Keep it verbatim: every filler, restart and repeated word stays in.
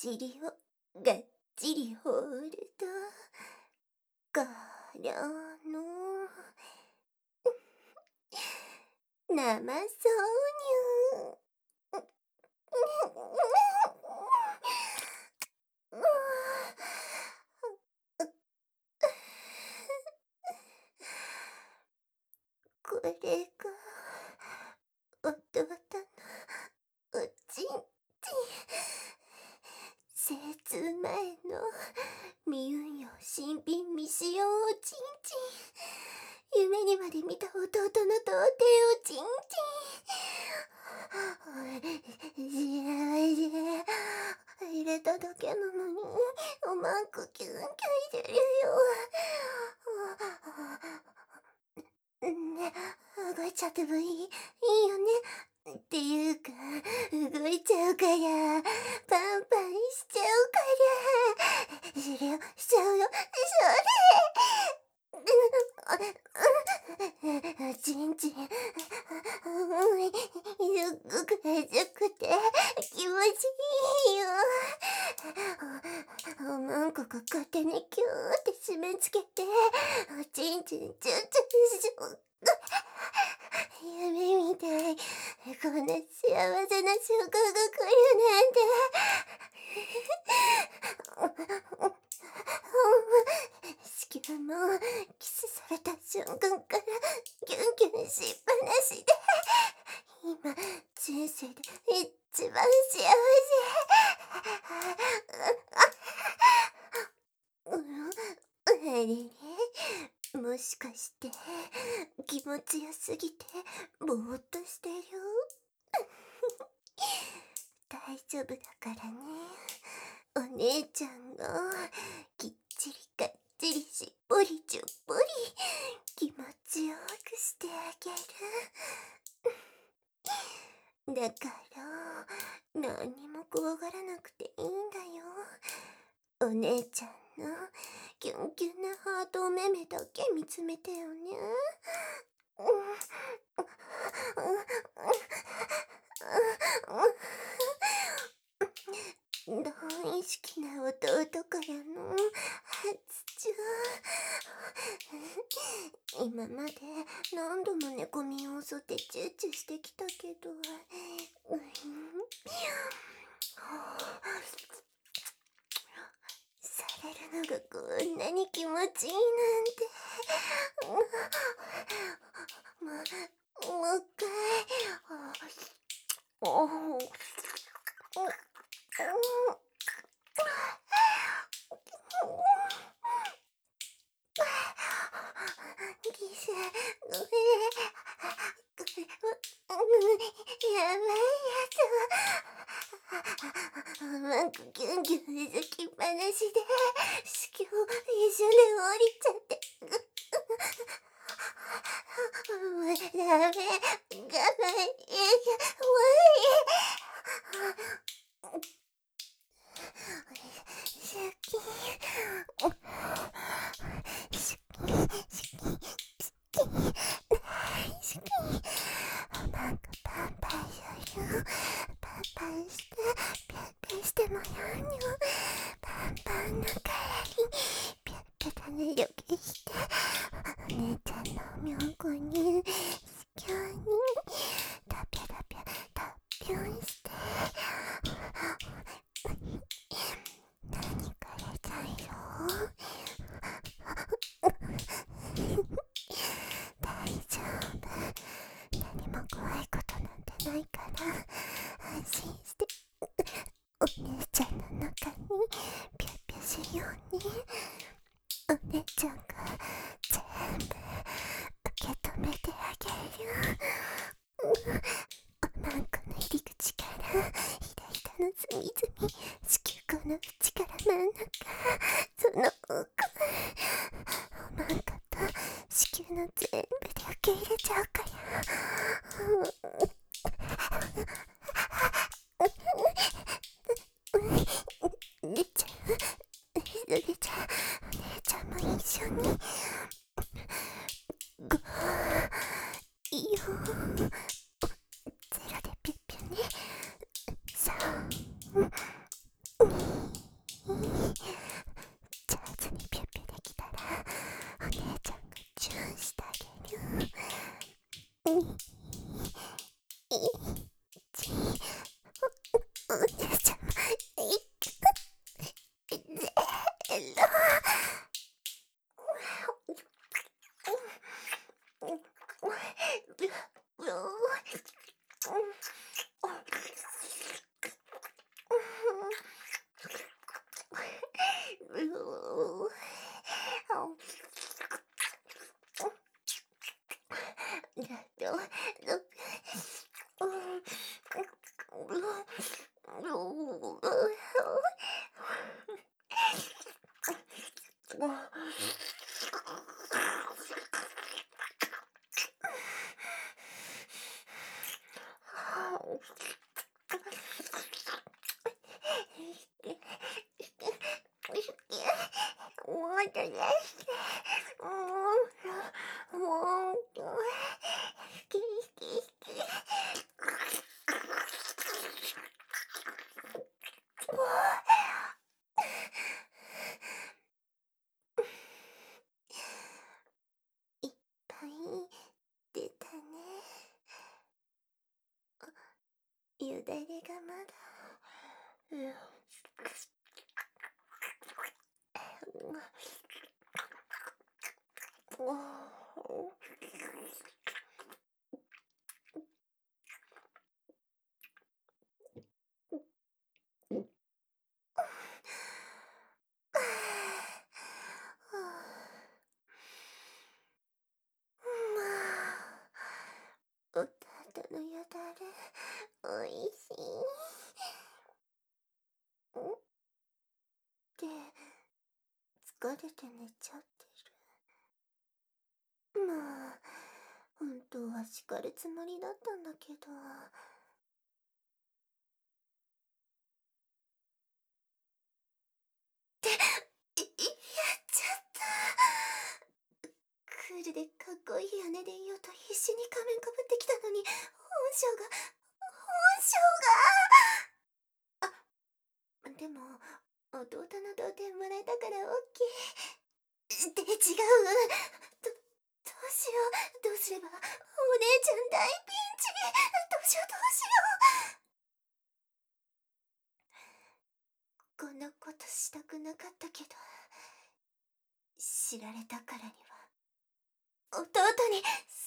尻をがっちりホールドからの生挿入これが弟のおちんちん。精通前の未運用新品未使用おちんちん。夢にまで見た弟の童貞おちんちん。幸せ入れただけなのにおまんこキュンキュンしてるよ。ね、動いちゃってもいい、いいよね。っていうか、動いちゃうから、パンパンしちゃうから、それをしちゃうよ、それ。おちんちん、すっごく熱くて気持ちいいよ。おまんこが勝手にキューって締め付けて、おちんちんチュンチュンしちゃう。夢みたい。こんな幸せな瞬間が来るなんて。子宮もキスされた瞬間からキュンキュンしっぱなしで、今人生で一番幸せ。あれれ、もしかして気持ちよすぎてぼーっとしてる？大丈夫だからね。お姉ちゃんがきっちりかっちりしっぽりじゅっぽり気持ちよくしてあげる。だから何にも怖がらなくていいんだよ。お姉ちゃんのキュンキュンなハートお目目だけ見つめてよね。大好きな弟からの初チュー。今まで何度も猫みを襲ってチューチューしてきたけど、されるのがこんなに気持ちいいなんて。もう、もう一回。キス、ごめん。これは、やばいやつ。なんかキュンキュンしきっぱなしで、子宮一瞬で降りちゃって。もうダメ、我慢、いや、もういい。シュキン、シュキン、シュキン、シュキン、シュキン。なんかパンパンする。パンパンして、ピャッピャしてもらうよ。パンパンの代わりに、ピャッピャ種除けして、お姉ちゃんのおみょんこに、子宮に、タピャタピャ、タピョンして、何かやだよ。大丈夫。何も怖いことなんてないから安心して。お姉ちゃんの中にピャッピャしように。お姉ちゃんが全部受け止めてあげる。おまんこの入り口からひだひだの隅々、子宮口の内から真ん中、その奥、おまんこと子宮の全部で受け入れちゃうから。出ちゃう、それじゃお姉ちゃんも一緒に。ご、よ、ゼロでピュッピュね。さん、に、 いっぱい出たね。よだれがまだ。おたたのよだれ、おいしい。んって疲れて寝ちゃってる。まあ本当は叱るつもりだったんだけど。ってやっちゃった。クールでかっこいい姉でいようと必死に仮面かぶってきたのに、本性が本性があ、でも弟の童貞もらえたからオッケー。って違う。どどうしよう。どうすれば。お姉ちゃん大ピンチ。どうしようどうしよう。こんなことしたくなかったけど、知られたからには弟に